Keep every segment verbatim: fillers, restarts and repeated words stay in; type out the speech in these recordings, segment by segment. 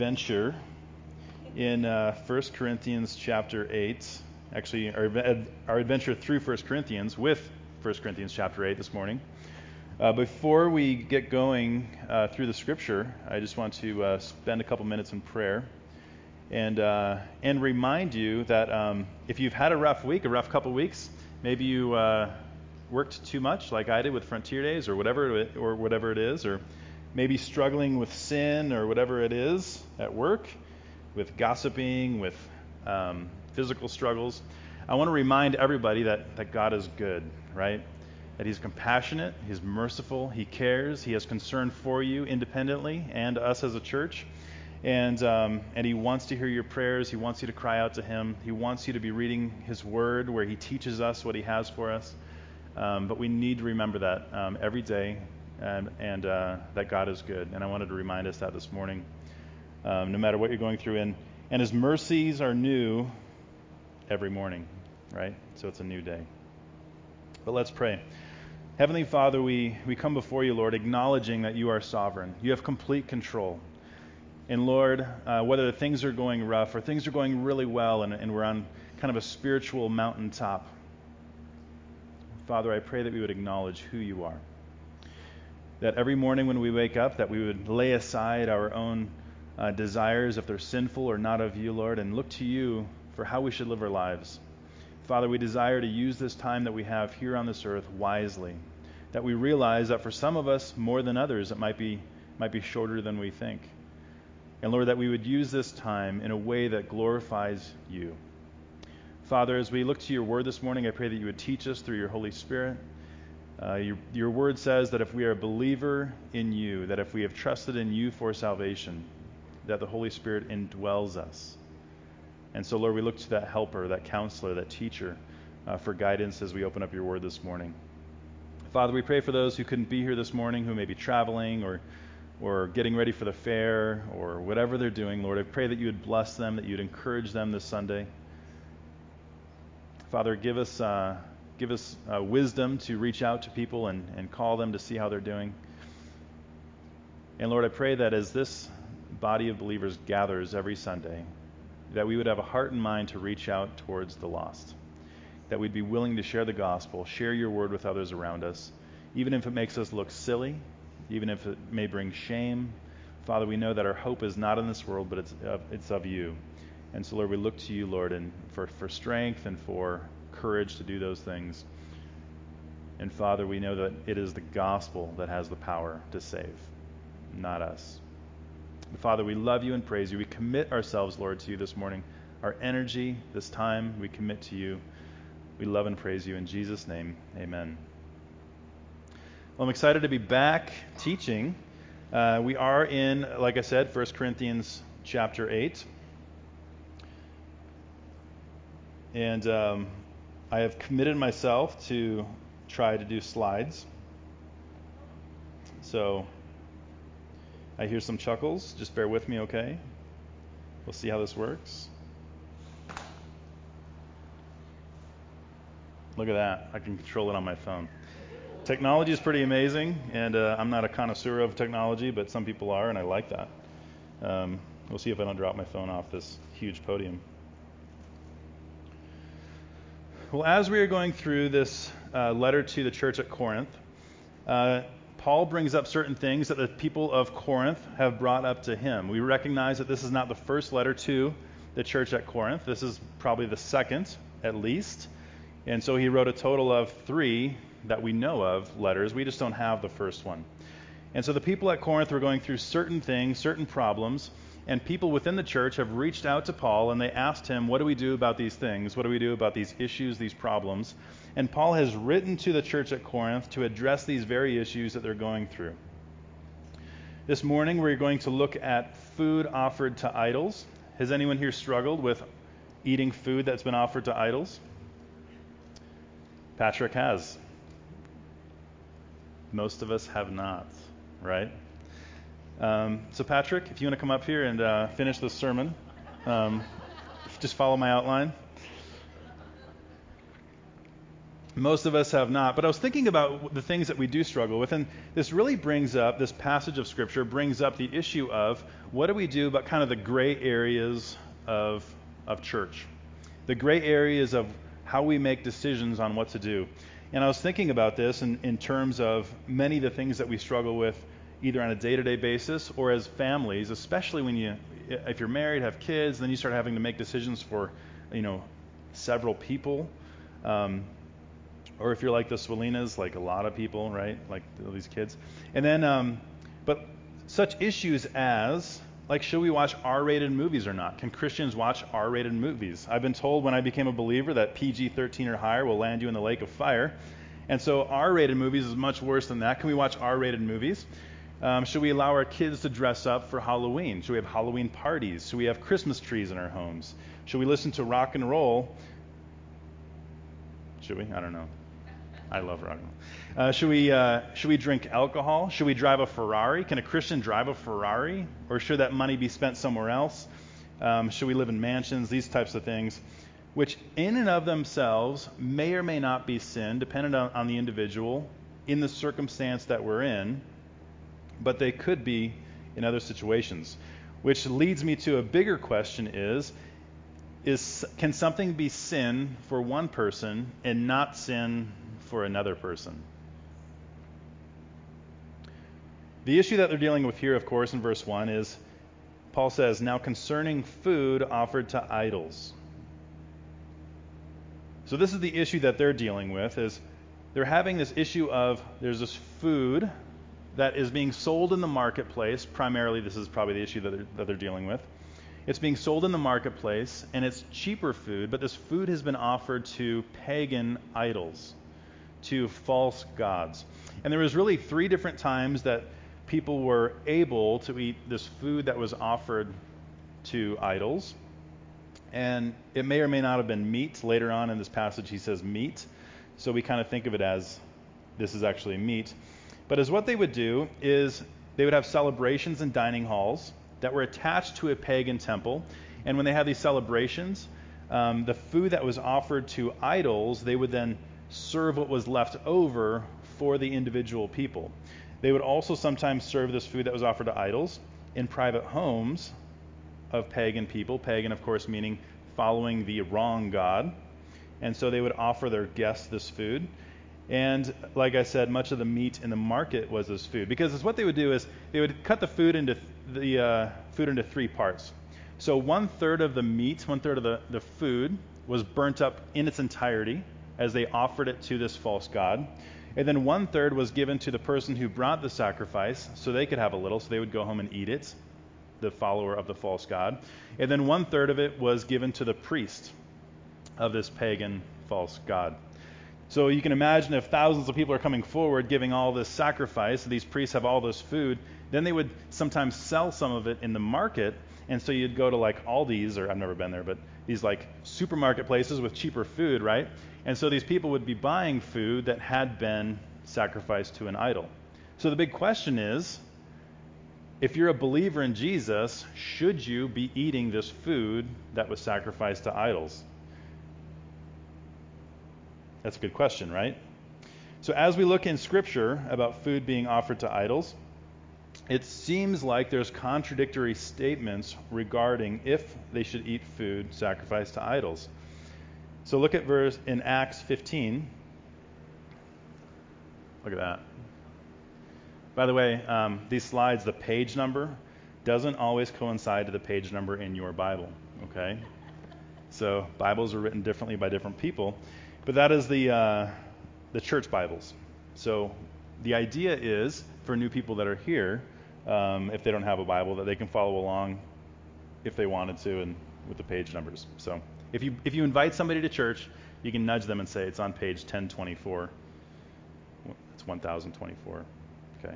Adventure in uh, First Corinthians chapter eight. Actually, our, our adventure through First Corinthians with First Corinthians chapter eight this morning. Uh, before we get going uh, through the scripture, I just want to uh, spend a couple minutes in prayer and uh, and remind you that um, if you've had a rough week, a rough couple weeks, maybe you uh, worked too much, like I did with Frontier Days, or whatever it, or whatever it is, or maybe struggling with sin or whatever it is at work, with gossiping, with um, physical struggles. I want to remind everybody that, that God is good, right? That He's compassionate, He's merciful, He cares, He has concern for you independently and us as a church. And um, and He wants to hear your prayers. He wants you to cry out to Him. He wants you to be reading His Word where He teaches us what He has for us. Um, but we need to remember that um, every day. And, and uh, that God is good. And I wanted to remind us that this morning, um, no matter what you're going through. And, and His mercies are new every morning, right? So it's a new day. But let's pray. Heavenly Father, we, we come before you, Lord, acknowledging that you are sovereign. You have complete control. And Lord, uh, whether things are going rough or things are going really well and, and we're on kind of a spiritual mountaintop, Father, I pray that we would acknowledge who you are. That every morning when we wake up, that we would lay aside our own uh, desires, if they're sinful or not of you, Lord, and look to you for how we should live our lives. Father, we desire to use this time that we have here on this earth wisely. That we realize that for some of us, more than others, it might be might be shorter than we think. And Lord, that we would use this time in a way that glorifies you. Father, as we look to your word this morning, I pray that you would teach us through your Holy Spirit. Uh, your, your word says that if we are a believer in you, that if we have trusted in you for salvation, that the Holy Spirit indwells us. And so, Lord, we look to that helper, that counselor, that teacher uh, for guidance as we open up your word this morning. Father, we pray for those who couldn't be here this morning, who may be traveling or or getting ready for the fair or whatever they're doing. Lord, I pray that you would bless them, that you would encourage them this Sunday. Father, give us... Uh, Give us uh, wisdom to reach out to people and, and call them to see how they're doing. And Lord, I pray that as this body of believers gathers every Sunday, that we would have a heart and mind to reach out towards the lost. That we'd be willing to share the gospel, share your word with others around us, even if it makes us look silly, even if it may bring shame. Father, we know that our hope is not in this world, but it's of, it's of you. And so, Lord, we look to you, Lord, and for, for strength and for courage to do those things. And Father, we know that it is the gospel that has the power to save, not us. But Father, we love you and praise you. We commit ourselves, Lord, to you this morning. Our energy, this time, we commit to you. We love and praise you in Jesus' name. Amen. Well, I'm excited to be back teaching. Uh, we are in, like I said, First Corinthians chapter eight. And um, I have committed myself to try to do slides. So I hear some chuckles. Just bear with me, okay? We'll see how this works. Look at that. I can control it on my phone. Technology is pretty amazing, and uh, I'm not a connoisseur of technology, but some people are, and I like that. Um, we'll see if I don't drop my phone off this huge podium. Well, as we are going through this uh, letter to the church at Corinth, uh, Paul brings up certain things that the people of Corinth have brought up to him. We recognize that this is not the first letter to the church at Corinth. This is probably the second, at least. And so he wrote a total of three that we know of letters. We just don't have the first one. And so the people at Corinth were going through certain things, certain problems. And people within the church have reached out to Paul and they asked him, what do we do about these things? What do we do about these issues, these problems? And Paul has written to the church at Corinth to address these very issues that they're going through. This morning we're going to look at food offered to idols. Has anyone here struggled with eating food that's been offered to idols? Patrick has. Most of us have not, right? Um, so Patrick, if you want to come up here and uh, finish this sermon, um, just follow my outline. Most of us have not. But I was thinking about the things that we do struggle with, and this really brings up, this passage of Scripture brings up the issue of what do we do about kind of the gray areas of, of church, the gray areas of how we make decisions on what to do. And I was thinking about this in, in terms of many of the things that we struggle with either on a day-to-day basis or as families, especially when you, if you're married, have kids, then you start having to make decisions for, you know, several people. Um, or if you're like the Swalinas, like a lot of people, right? Like these kids. And then, um, but such issues as, like, should we watch R-rated movies or not? Can Christians watch R-rated movies? I've been told when I became a believer that P G thirteen or higher will land you in the lake of fire. And so R-rated movies is much worse than that. Can we watch R-rated movies? Um, should we allow our kids to dress up for Halloween? Should we have Halloween parties? Should we have Christmas trees in our homes? Should we listen to rock and roll? Should we? I don't know. I love rock and roll. Uh, should we uh, should we drink alcohol? Should we drive a Ferrari? Can a Christian drive a Ferrari? Or should that money be spent somewhere else? Um, should we live in mansions? These types of things, which in and of themselves may or may not be sin, dependent on, on the individual, in the circumstance that we're in, but they could be in other situations. Which leads me to a bigger question is, is can something be sin for one person and not sin for another person? The issue that they're dealing with here, of course, in verse one is, Paul says, now concerning food offered to idols. So this is the issue that they're dealing with, is they're having this issue of there's this food that is being sold in the marketplace. Primarily, this is probably the issue that they're, that they're dealing with. It's being sold in the marketplace, and it's cheaper food, but this food has been offered to pagan idols, to false gods. And there was really three different times that people were able to eat this food that was offered to idols. And it may or may not have been meat. Later on in this passage, he says meat. So we kind of think of it as this is actually meat. But as what they would do is they would have celebrations in dining halls that were attached to a pagan temple. And when they had these celebrations, um, the food that was offered to idols, they would then serve what was left over for the individual people. They would also sometimes serve this food that was offered to idols in private homes of pagan people. Pagan, of course, meaning following the wrong god. And so they would offer their guests this food. And like I said, much of the meat in the market was this food. Because what they would do is they would cut the food into the uh, food into three parts. So one third of the meat, one third of the, the food was burnt up in its entirety as they offered it to this false god. And then one third was given to the person who brought the sacrifice so they could have a little, so they would go home and eat it, the follower of the false god. And then one third of it was given to the priest of this pagan false god. So you can imagine if thousands of people are coming forward giving all this sacrifice, these priests have all this food, then they would sometimes sell some of it in the market. And so you'd go to like Aldi's, or I've never been there, but these like supermarket places with cheaper food, right? And so these people would be buying food that had been sacrificed to an idol. So the big question is, if you're a believer in Jesus, should you be eating this food that was sacrificed to idols? That's a good question, right? So as we look in Scripture about food being offered to idols, it seems like there's contradictory statements regarding if they should eat food sacrificed to idols. So look at verse in Acts fifteen. Look at that. By the way, um, these slides, the page number doesn't always coincide to the page number in your Bible, okay? So Bibles are written differently by different people. But that is the uh, the church Bibles. So the idea is for new people that are here, um, if they don't have a Bible, that they can follow along if they wanted to and with the page numbers. So if you if you invite somebody to church, you can nudge them and say it's on page ten twenty-four. It's one thousand twenty-four. Okay.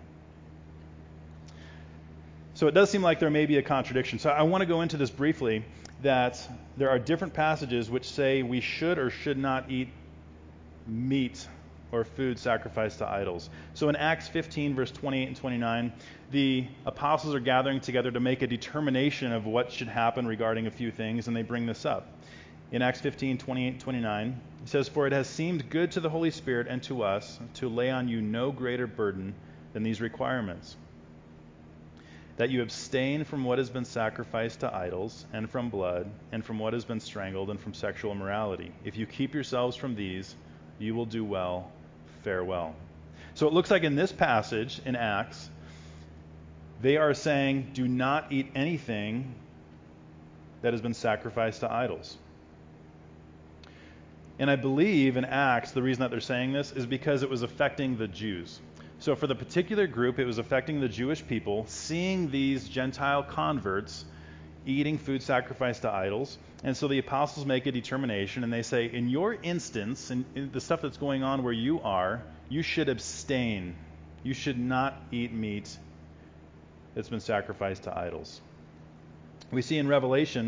So it does seem like there may be a contradiction. So I want to go into this briefly, that there are different passages which say we should or should not eat meat or food sacrificed to idols. So in Acts fifteen, verse twenty-eight and twenty-nine, the apostles are gathering together to make a determination of what should happen regarding a few things, and they bring this up. In Acts fifteen, twenty-eight and twenty-nine, He says, "For it has seemed good to the Holy Spirit and to us to lay on you no greater burden than these requirements, that you abstain from what has been sacrificed to idols, and from blood, and from what has been strangled, and from sexual immorality. If you keep yourselves from these, you will do well. Farewell." So it looks like in this passage in Acts, they are saying, do not eat anything that has been sacrificed to idols. And I believe in Acts, the reason that they're saying this is because it was affecting the Jews. So for the particular group, it was affecting the Jewish people, seeing these Gentile converts eating food sacrificed to idols. And so the apostles make a determination, and they say, in your instance, in, in the stuff that's going on where you are, you should abstain. You should not eat meat that's been sacrificed to idols. We see in Revelation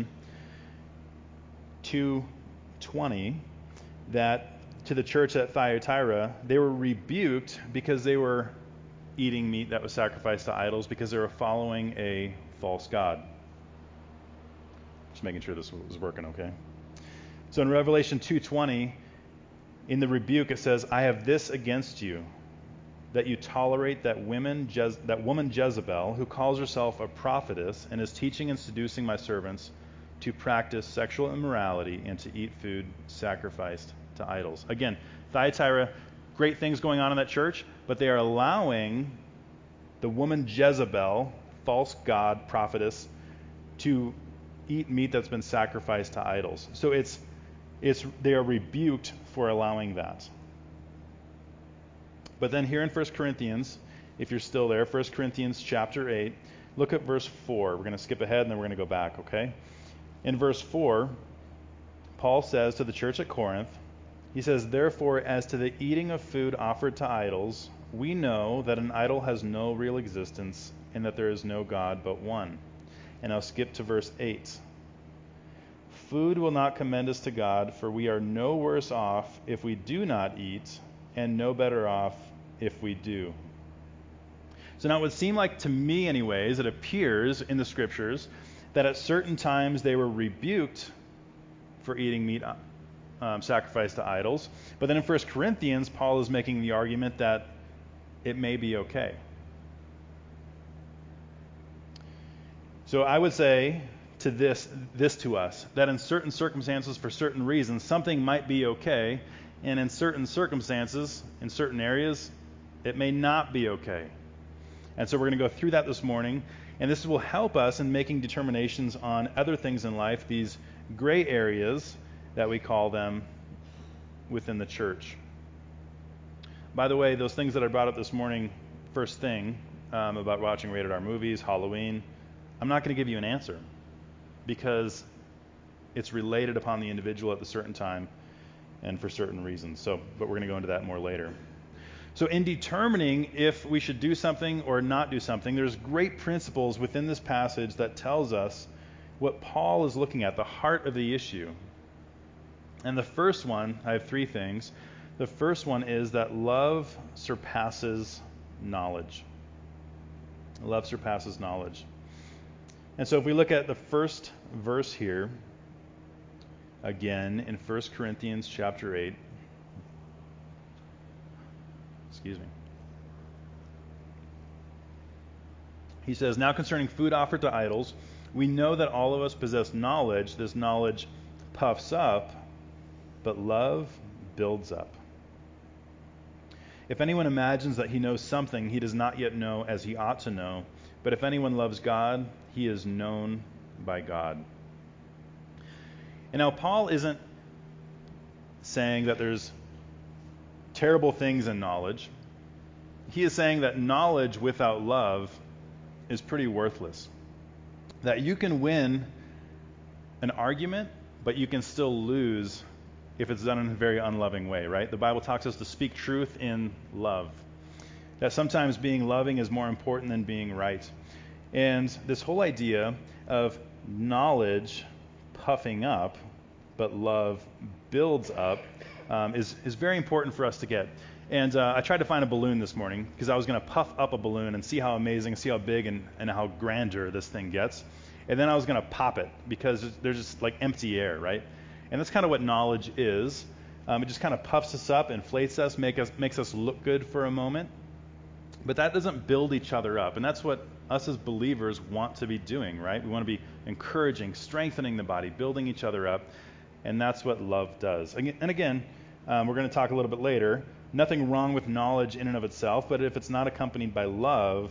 two twenty that to the church at Thyatira, they were rebuked because they were eating meat that was sacrificed to idols because they were following a false god. Just making sure this was working okay. So in Revelation two twenty, in the rebuke it says, "I have this against you, that you tolerate that women Je- that woman Jezebel, who calls herself a prophetess and is teaching and seducing my servants to practice sexual immorality and to eat food sacrificed to idols." Again, Thyatira, great things going on in that church, but they are allowing the woman Jezebel, false god, prophetess, to eat meat that's been sacrificed to idols. So it's it's they are rebuked for allowing that. But then here in First Corinthians, if you're still there, First Corinthians chapter eight, look at verse four. We're going to skip ahead and then we're going to go back, okay? In verse four, Paul says to the church at Corinth, he says, "Therefore, as to the eating of food offered to idols, we know that an idol has no real existence and that there is no God but one." And I'll skip to verse eight. "Food will not commend us to God, for we are no worse off if we do not eat, and no better off if we do." So now it would seem like, to me anyways, it appears in the scriptures that at certain times they were rebuked for eating meat um, sacrificed to idols. But then in First Corinthians, Paul is making the argument that it may be okay. So I would say to this, this to us, that in certain circumstances, for certain reasons, something might be okay, and in certain circumstances, in certain areas, it may not be okay. And so we're going to go through that this morning, and this will help us in making determinations on other things in life, these gray areas that we call them within the church. By the way, those things that I brought up this morning, first thing, um, about watching rated R movies, Halloween, I'm not going to give you an answer because it's related upon the individual at a certain time and for certain reasons. So, but we're going to go into that more later. So in determining if we should do something or not do something, there's great principles within this passage that tells us what Paul is looking at, the heart of the issue. And the first one, I have three things. The first one is that love surpasses knowledge. Love surpasses knowledge. And so if we look at the first verse here, again in First Corinthians chapter eight, excuse me. He says, "Now concerning food offered to idols, we know that all of us possess knowledge. This knowledge puffs up, but love builds up. If anyone imagines that he knows something, he does not yet know as he ought to know. But if anyone loves God, he is known by God." And now Paul isn't saying that there's terrible things in knowledge. He is saying that knowledge without love is pretty worthless. That you can win an argument, but you can still lose if it's done in a very unloving way, right? The Bible talks us to speak truth in love. That sometimes being loving is more important than being right. And this whole idea of knowledge puffing up, but love builds up, um, is, is very important for us to get. And uh, I tried to find a balloon this morning because I was going to puff up a balloon and see how amazing, see how big and, and how grandeur this thing gets. And then I was going to pop it because there's just like empty air, right? And that's kind of what knowledge is. Um, it just kind of puffs us up, inflates us, make us, makes us look good for a moment. But that doesn't build each other up. And that's what us as believers want to be doing, right? We want to be encouraging, strengthening the body, building each other up. And that's what love does. And again, um, we're going to talk a little bit later. Nothing wrong with knowledge in and of itself, but if it's not accompanied by love,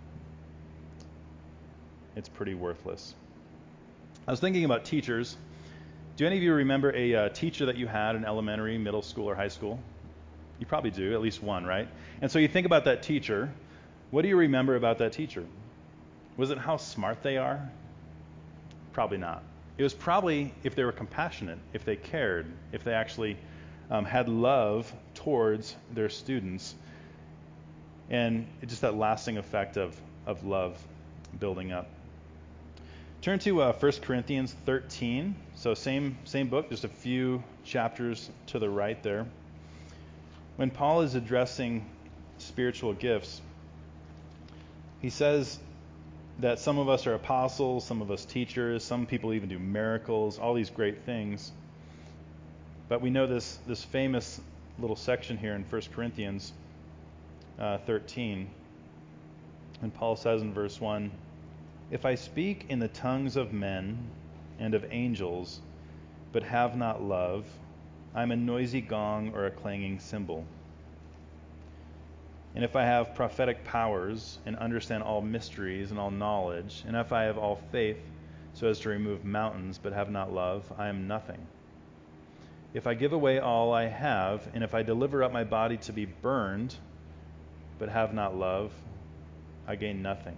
it's pretty worthless. I was thinking about teachers. Do any of you remember a uh, teacher that you had in elementary, middle school, or high school? You probably do, at least one, right? And so you think about that teacher. What do you remember about that teacher? Was it how smart they are? Probably not. It was probably if they were compassionate, if they cared, if they actually um, had love towards their students, and just that lasting effect of, of love building up. Turn to uh, First Corinthians thirteen. So same same book, just a few chapters to the right there. When Paul is addressing spiritual gifts, he says that some of us are apostles, some of us teachers, some people even do miracles, all these great things. But we know this this famous little section here in First Corinthians uh, thirteen. And Paul says in verse one, "If I speak in the tongues of men and of angels, but have not love, I am a noisy gong or a clanging cymbal. And if I have prophetic powers and understand all mysteries and all knowledge, and if I have all faith so as to remove mountains but have not love, I am nothing. If I give away all I have, and if I deliver up my body to be burned but have not love, I gain nothing."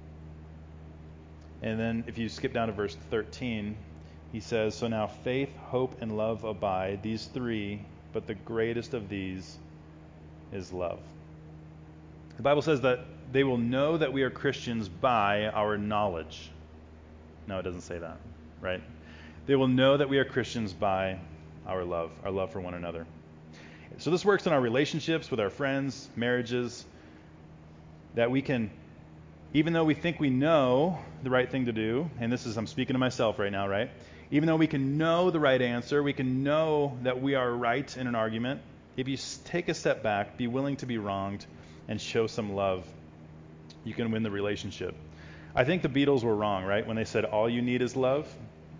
And then if you skip down to verse thirteen, he says, "So now faith, hope, and love abide, these three, but the greatest of these is love." The Bible says that they will know that we are Christians by our knowledge. No, it doesn't say that, right? They will know that we are Christians by our love, our love for one another. So this works in our relationships with our friends, marriages, that we can, even though we think we know the right thing to do, and this is, I'm speaking to myself right now, right? Even though we can know the right answer, we can know that we are right in an argument, if you take a step back, be willing to be wronged, and show some love, you can win the relationship. I think the Beatles were wrong, right? When they said all you need is love.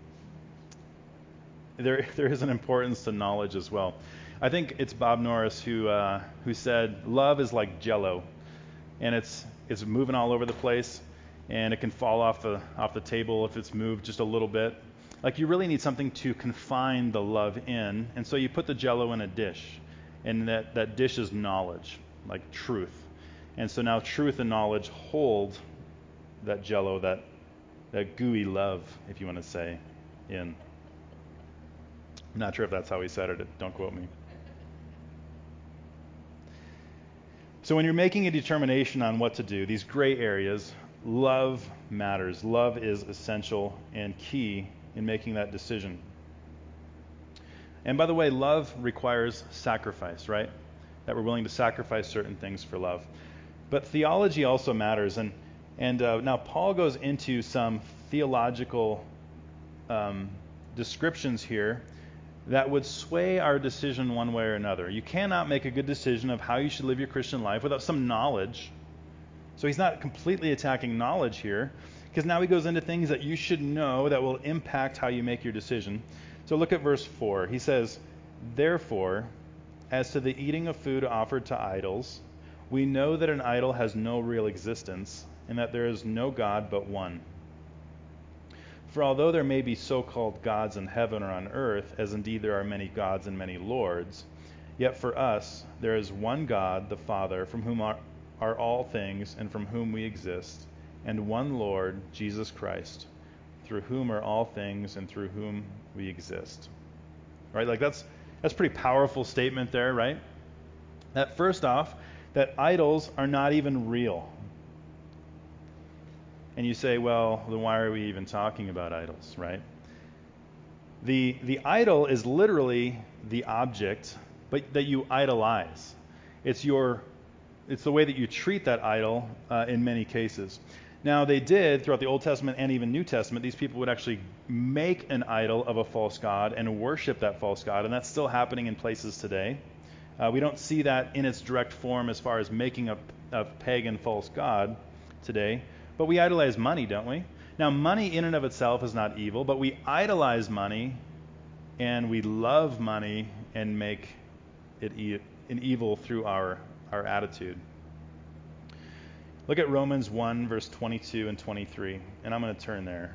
There, there is an importance to knowledge as well. I think it's Bob Norris who uh, who said love is like Jell-O, and it's it's moving all over the place, and it can fall off the off the table if it's moved just a little bit. Like you really need something to confine the love in, and so you put the Jell-O in a dish, and that, that dish is knowledge, like truth. And so now truth and knowledge hold that Jell-O, that that gooey love, if you want to say, in. I'm not sure if that's how he said it. Don't quote me. So when you're making a determination on what to do, these gray areas, love matters. Love is essential and key in making that decision. And by the way, love requires sacrifice, right? That we're willing to sacrifice certain things for love. But theology also matters. And and uh, now Paul goes into some theological um, descriptions here that would sway our decision one way or another. You cannot make a good decision of how you should live your Christian life without some knowledge. So he's not completely attacking knowledge here, because now he goes into things that you should know that will impact how you make your decision. So look at verse four. He says, "Therefore, as to the eating of food offered to idols, we know that an idol has no real existence, and that there is no God but one. For although there may be so-called gods in heaven or on earth, as indeed there are many gods and many lords, yet for us there is one God, the Father, from whom are, are all things and from whom we exist, and one Lord, Jesus Christ, through whom are all things and through whom we exist." Right? Like that's that's a pretty powerful statement there, right? That first off, that idols are not even real. And you say, well, then why are we even talking about idols, right? The the idol is literally the object, but that you idolize. It's your it's the way that you treat that idol uh, in many cases. Now, they did throughout the Old Testament and even New Testament. These people would actually make an idol of a false god and worship that false god, and that's still happening in places today. Uh, we don't see that in its direct form as far as making a, a pagan false god today, but we idolize money, don't we? Now, money in and of itself is not evil, but we idolize money and we love money and make it e- an evil through our, our attitude. Look at Romans one, verse twenty-two and twenty-three, and I'm going to turn there.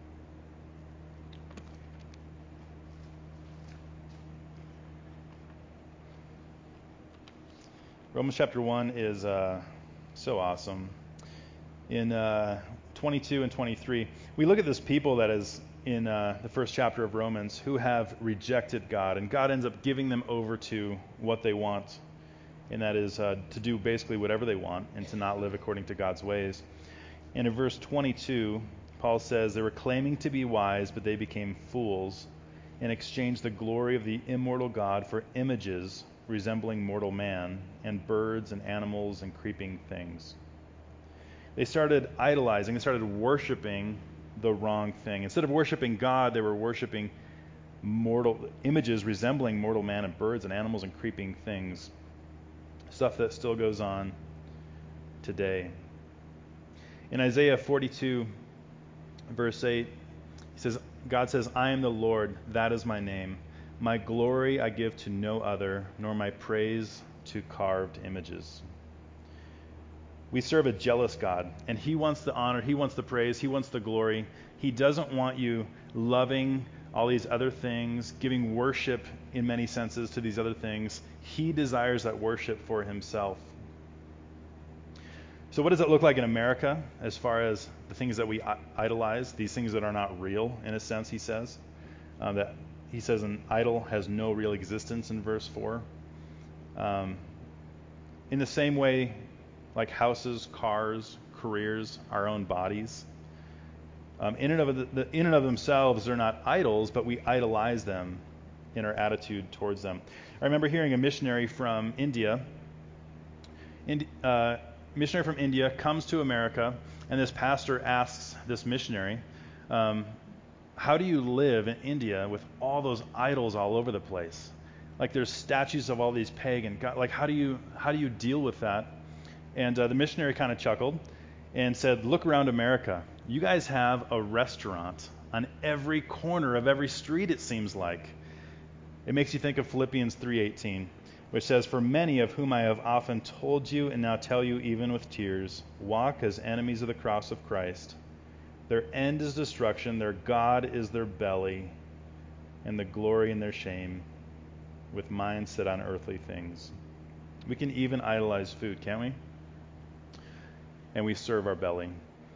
Romans chapter one is uh, so awesome. In uh, twenty-two and twenty-three, we look at this people that is in uh, the first chapter of Romans who have rejected God, and God ends up giving them over to what they want, and that is uh, to do basically whatever they want and to not live according to God's ways. And in verse twenty-two, Paul says, they were claiming to be wise, but they became fools and exchanged the glory of the immortal God for images resembling mortal man, and birds and animals and creeping things. They started idolizing, they started worshiping the wrong thing. Instead of worshiping God, they were worshiping mortal images resembling mortal man and birds and animals and creeping things. Stuff that still goes on today. In Isaiah forty-two, verse eight, he says, God says, I am the Lord, that is my name. My glory I give to no other, nor my praise to carved images. We serve a jealous God, and he wants the honor, he wants the praise, he wants the glory. He doesn't want you loving all these other things, giving worship in many senses to these other things. He desires that worship for himself. So what does it look like in America as far as the things that we idolize, these things that are not real, in a sense, he says? Uh, that he says an idol has no real existence in verse four. Um, in the same way, like houses, cars, careers, our own bodies, um, in and of the, the, in and of themselves, they're not idols, but we idolize them in our attitude towards them. I remember hearing a missionary from India. Indi- uh, missionary from India comes to America, and this pastor asks this missionary, um, how do you live in India with all those idols all over the place? Like there's statues of all these pagan gods. Like how do you how do you deal with that? And uh, the missionary kind of chuckled and said, look around America. You guys have a restaurant on every corner of every street, it seems like. It makes you think of Philippians three eighteen, which says, for many of whom I have often told you and now tell you even with tears, walk as enemies of the cross of Christ. Their end is destruction, their God is their belly, and the glory in their shame, with minds set on earthly things. We can even idolize food, can't we? And we serve our belly.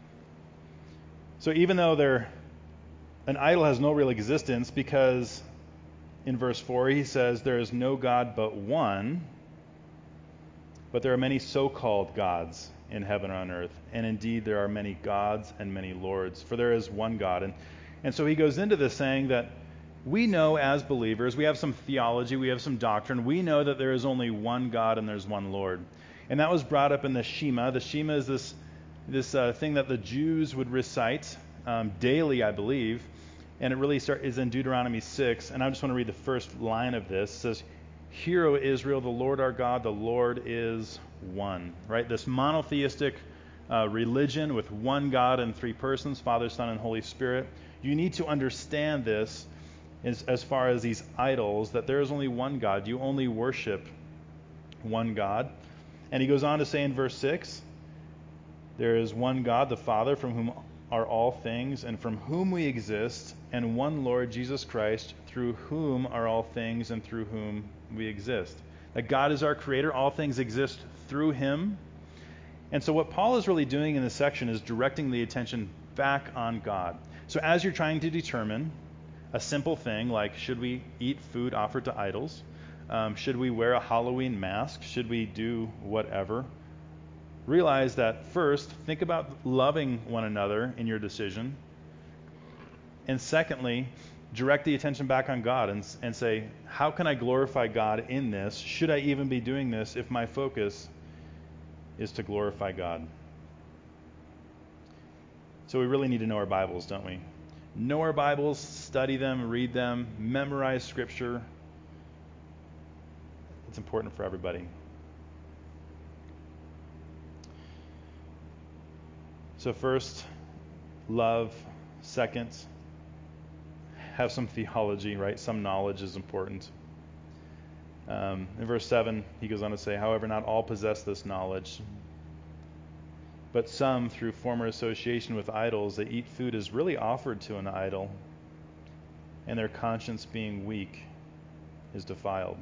So even though they're, an idol has no real existence, because in verse four he says, there is no God but one, but there are many so-called gods in heaven and on earth. And indeed, there are many gods and many lords, for there is one God. And, and so he goes into this saying that we know as believers, we have some theology, we have some doctrine, we know that there is only one God and there's one Lord. And that was brought up in the Shema. The Shema is this, this uh, thing that the Jews would recite um, daily, I believe. And it really start, is in Deuteronomy six. And I just want to read the first line of this. It says, Hear, O Israel, the Lord our God, the Lord is one. Right? This monotheistic uh, religion with one God and three persons, Father, Son, and Holy Spirit. You need to understand this as, as far as these idols, that there is only one God. You only worship one God. And he goes on to say in verse six, there is one God, the Father, from whom are all things, and from whom we exist, and one Lord, Jesus Christ, through whom are all things, and through whom we exist. That God is our creator. All things exist through him. And so what Paul is really doing in this section is directing the attention back on God. So as you're trying to determine a simple thing like, should we eat food offered to idols? Um, should we wear a Halloween mask? Should we do whatever? Realize that first, think about loving one another in your decision. And secondly, direct the attention back on God and, and say, how can I glorify God in this? Should I even be doing this if my focus is to glorify God? So we really need to know our Bibles, don't we? know our Bibles, study them, read them, memorize Scripture. It's important for everybody. So first, love. Second, have some theology, right? Some knowledge is important. Um, in verse seven, he goes on to say, however, not all possess this knowledge, but some, through former association with idols, they eat food as really offered to an idol, and their conscience being weak is defiled.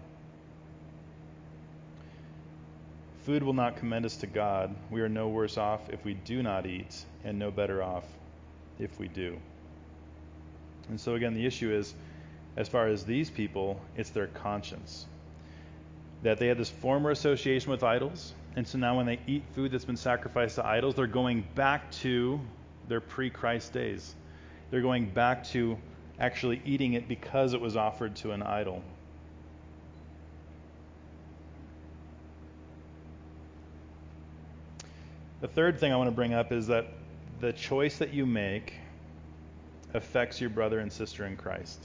Food will not commend us to God. We are no worse off if we do not eat, and no better off if we do. And so again, the issue is, as far as these people, it's their conscience. That they had this former association with idols, and so now when they eat food that's been sacrificed to idols, they're going back to their pre-Christ days. They're going back to actually eating it because it was offered to an idol. The third thing I want to bring up is that the choice that you make affects your brother and sister in Christ.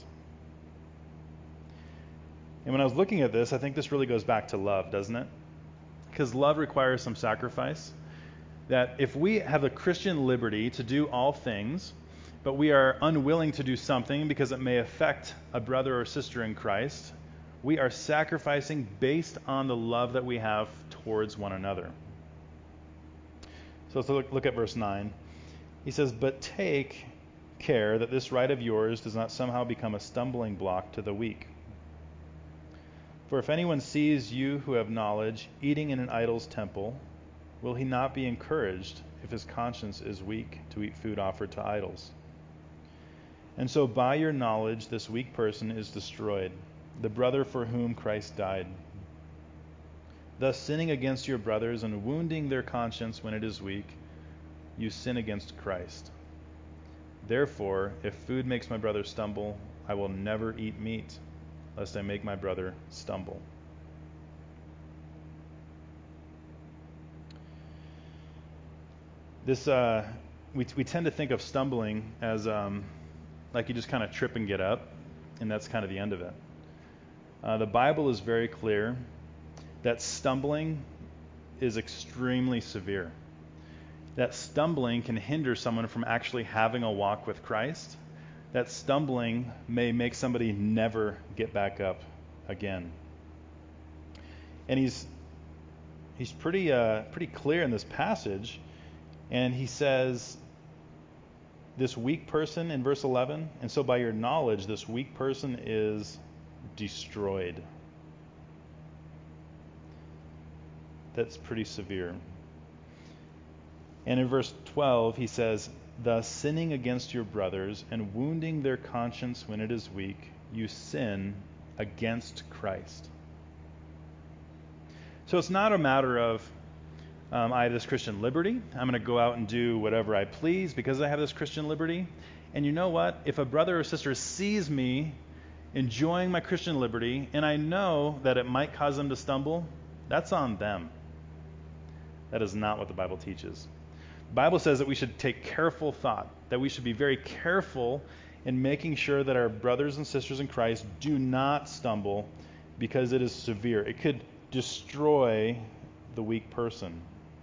And when I was looking at this, I think this really goes back to love, doesn't it? Because love requires some sacrifice. That if we have a Christian liberty to do all things, but we are unwilling to do something because it may affect a brother or sister in Christ, we are sacrificing based on the love that we have towards one another. So let's look, look at verse nine. He says, but take care that this right of yours does not somehow become a stumbling block to the weak. For if anyone sees you who have knowledge eating in an idol's temple, will he not be encouraged if his conscience is weak to eat food offered to idols? And so by your knowledge this weak person is destroyed, the brother for whom Christ died. Thus sinning against your brothers and wounding their conscience when it is weak, you sin against Christ. Therefore, if food makes my brother stumble, I will never eat meat, lest I make my brother stumble. This, uh, we we tend to think of stumbling as um, like you just kind of trip and get up, and that's kind of the end of it. Uh, the Bible is very clear that stumbling is extremely severe. That stumbling can hinder someone from actually having a walk with Christ. That stumbling may make somebody never get back up again. And he's he's pretty uh, pretty clear in this passage, and he says, this weak person in verse eleven, and so by your knowledge, this weak person is destroyed. That's pretty severe. And in verse twelve, he says, thus sinning against your brothers and wounding their conscience when it is weak, you sin against Christ. So it's not a matter of, um, I have this Christian liberty. I'm going to go out and do whatever I please because I have this Christian liberty. And you know what? If a brother or sister sees me enjoying my Christian liberty, and I know that it might cause them to stumble, that's on them. That is not what the Bible teaches. The Bible says that we should take careful thought, that we should be very careful in making sure that our brothers and sisters in Christ do not stumble because it is severe. It could destroy the weak person.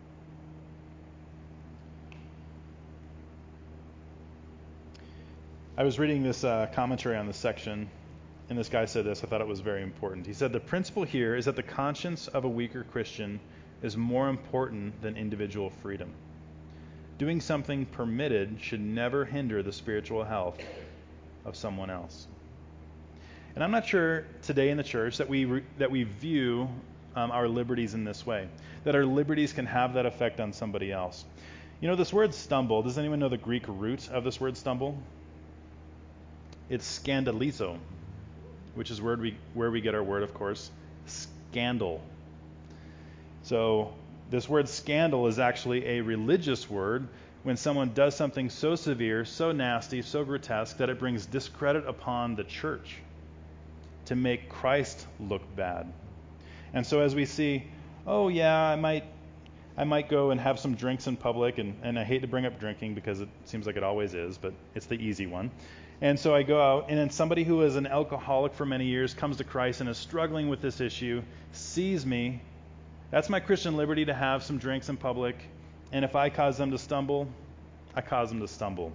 I was reading this uh, commentary on this section, and this guy said this. I thought it was very important. He said, the principle here is that the conscience of a weaker Christian is more important than individual freedom. Doing something permitted should never hinder the spiritual health of someone else. And I'm not sure today in the church that we re- that we view um, our liberties in this way, that our liberties can have that effect on somebody else. You know, this word stumble, does anyone know the Greek root of this word stumble? It's scandalizo, which is where we, where we get our word, of course, scandal. So this word scandal is actually a religious word when someone does something so severe, so nasty, so grotesque that it brings discredit upon the church to make Christ look bad. And so as we see, oh yeah, I might I might go and have some drinks in public, and, and I hate to bring up drinking because it seems like it always is, but it's the easy one. And so I go out, and then somebody who is an alcoholic for many years comes to Christ and is struggling with this issue, sees me. That's my Christian liberty to have some drinks in public, and if I cause them to stumble, I cause them to stumble.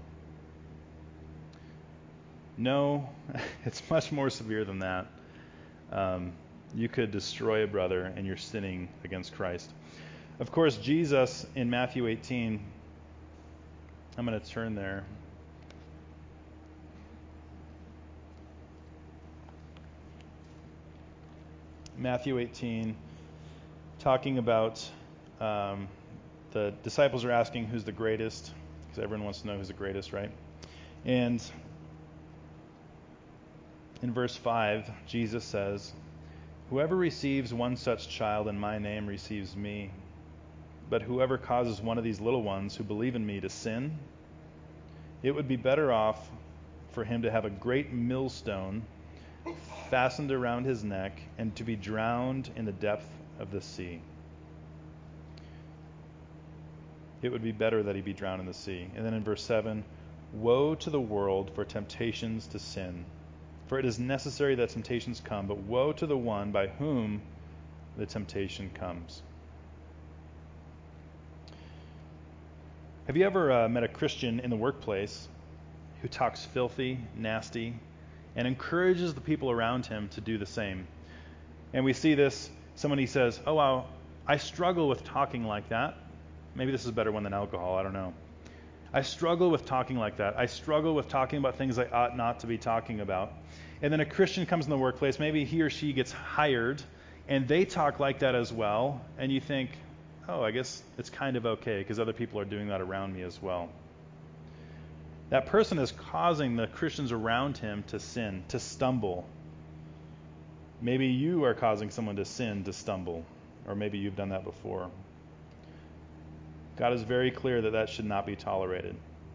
No, it's much more severe than that. Um, you could destroy a brother, and you're sinning against Christ. Of course, Jesus in Matthew eighteen, I'm going to turn there. Matthew eighteen, talking about um, the disciples are asking who's the greatest, because everyone wants to know who's the greatest, right? And in verse five, Jesus says, "Whoever receives one such child in my name receives me. But whoever causes one of these little ones who believe in me to sin, it would be better off for him to have a great millstone fastened around his neck and to be drowned in the depth of the sea." It would be better that he be drowned in the sea. And then in verse seven, "Woe to the world for temptations to sin. For it is necessary that temptations come, but woe to the one by whom the temptation comes." Have you ever uh, met a Christian in the workplace who talks filthy, nasty, and encourages the people around him to do the same? And we see this, somebody says, "Oh, wow, I struggle with talking like that." Maybe this is a better one than alcohol, I don't know. I struggle with talking like that. I struggle with talking about things I ought not to be talking about. And then a Christian comes in the workplace, maybe he or she gets hired, and they talk like that as well, and you think, oh, I guess it's kind of okay because other people are doing that around me as well. That person is causing the Christians around him to sin, to stumble. Maybe you are causing someone to sin, to stumble, or maybe you've done that before. God is very clear that that should not be tolerated.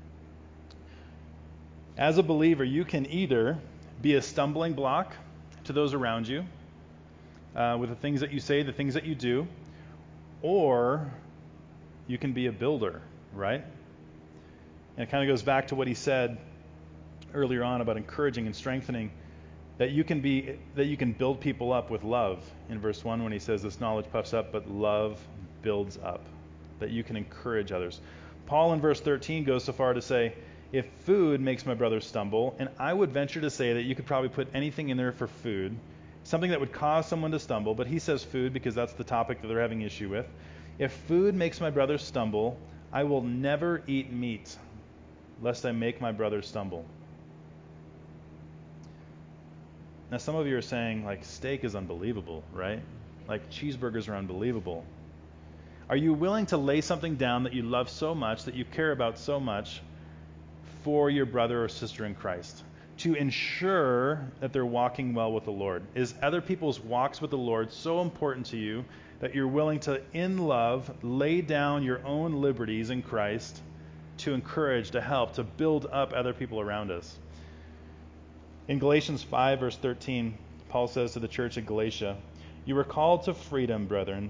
As a believer, you can either be a stumbling block to those around you uh, with the things that you say, the things that you do, or you can be a builder, right? And it kind of goes back to what he said earlier on about encouraging and strengthening, that you can be that you can build people up with love. In verse one, when he says this knowledge puffs up, but love builds up, that you can encourage others. Paul in verse thirteen goes so far to say, if food makes my brother stumble, and I would venture to say that you could probably put anything in there for food, something that would cause someone to stumble, but he says food because that's the topic that they're having issue with. If food makes my brother stumble, I will never eat meat, lest I make my brother stumble. Now some of you are saying, like, steak is unbelievable, right? Like, cheeseburgers are unbelievable. Are you willing to lay something down that you love so much, that you care about so much, for your brother or sister in Christ, to ensure that they're walking well with the Lord? Is other people's walks with the Lord so important to you that you're willing to, in love, lay down your own liberties in Christ to encourage, to help, to build up other people around us? In Galatians five, verse thirteen, Paul says to the church at Galatia, "You were called to freedom, brethren.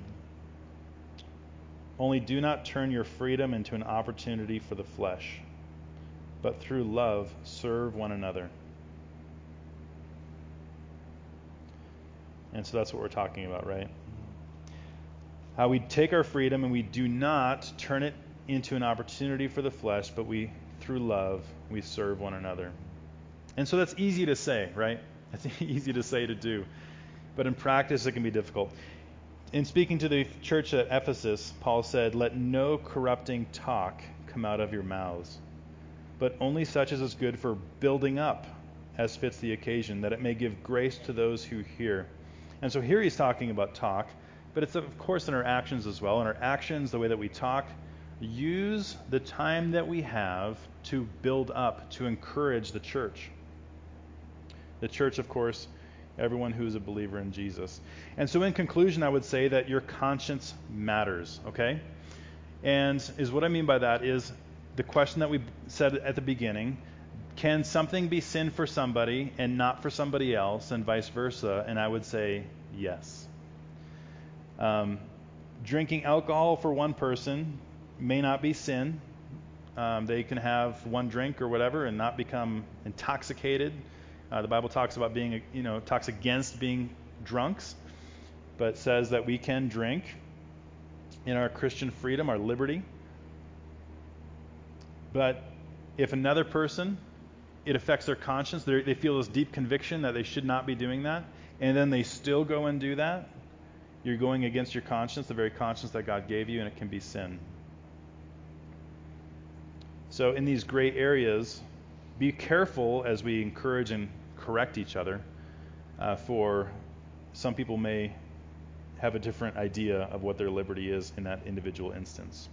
Only do not turn your freedom into an opportunity for the flesh, but through love serve one another." And so that's what we're talking about, right? How we take our freedom and we do not turn it into an opportunity for the flesh, but we, through love, we serve one another. And so that's easy to say, right? That's easy to say, to do. But in practice, it can be difficult. In speaking to the church at Ephesus, Paul said, "Let no corrupting talk come out of your mouths, but only such as is good for building up, as fits the occasion, that it may give grace to those who hear." And so here he's talking about talk, but it's of course in our actions as well. In our actions, the way that we talk, use the time that we have to build up, to encourage the church. The church, of course, everyone who is a believer in Jesus. And so in conclusion, I would say that your conscience matters, okay? And is what I mean by that is the question that we said at the beginning: can something be sin for somebody and not for somebody else, and vice versa? And I would say yes. Um, drinking alcohol for one person may not be sin. Um, they can have one drink or whatever and not become intoxicated. Uh, the Bible talks about being, you know, talks against being drunks, but says that we can drink in our Christian freedom, our liberty. But if another person, it affects their conscience, they feel this deep conviction that they should not be doing that, and then they still go and do that, you're going against your conscience, the very conscience that God gave you, and it can be sin. So in these gray areas, be careful as we encourage and correct each other, uh, for some people may have a different idea of what their liberty is in that individual instance.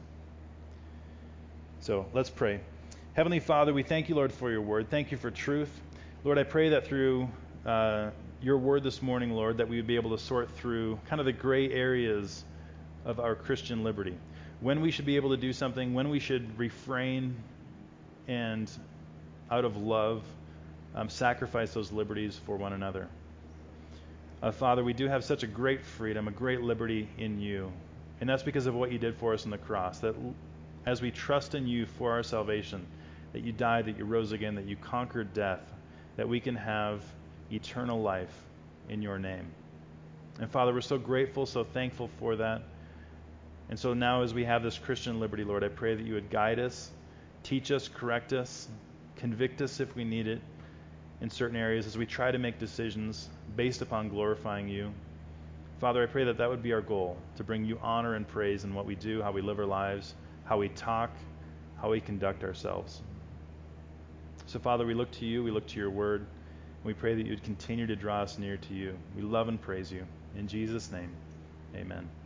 So let's pray. Heavenly Father, we thank you, Lord, for your word. Thank you for truth. Lord, I pray that through uh, your word this morning, Lord, that we would be able to sort through kind of the gray areas of our Christian liberty. When we should be able to do something, when we should refrain and, out of love, um, sacrifice those liberties for one another. Uh, Father, we do have such a great freedom, a great liberty in you. And that's because of what you did for us on the cross. That as we trust in you for our salvation, that you died, that you rose again, that you conquered death, that we can have eternal life in your name. And Father, we're so grateful, so thankful for that. And so now as we have this Christian liberty, Lord, I pray that you would guide us, teach us, correct us, convict us if we need it in certain areas as we try to make decisions based upon glorifying you. Father, I pray that that would be our goal, to bring you honor and praise in what we do, how we live our lives, how we talk, how we conduct ourselves. So Father, we look to you, we look to your word, and we pray that you would continue to draw us near to you. We love and praise you. In Jesus' name, amen.